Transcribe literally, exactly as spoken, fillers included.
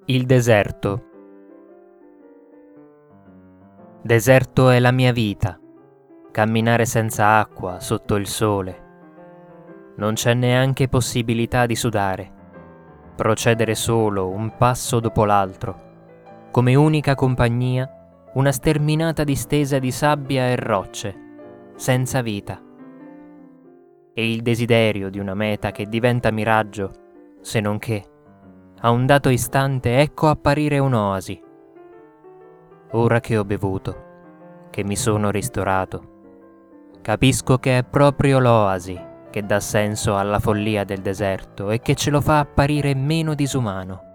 Il deserto. Deserto è la mia vita, camminare senza acqua, sotto il sole. Non c'è neanche possibilità di sudare, procedere solo un passo dopo l'altro, come unica compagnia una sterminata distesa di sabbia e rocce, senza vita. E il desiderio di una meta che diventa miraggio, se non che, a un dato istante ecco apparire un'oasi. Ora che ho bevuto, che mi sono ristorato, capisco che è proprio l'oasi che dà senso alla follia del deserto e che ce lo fa apparire meno disumano.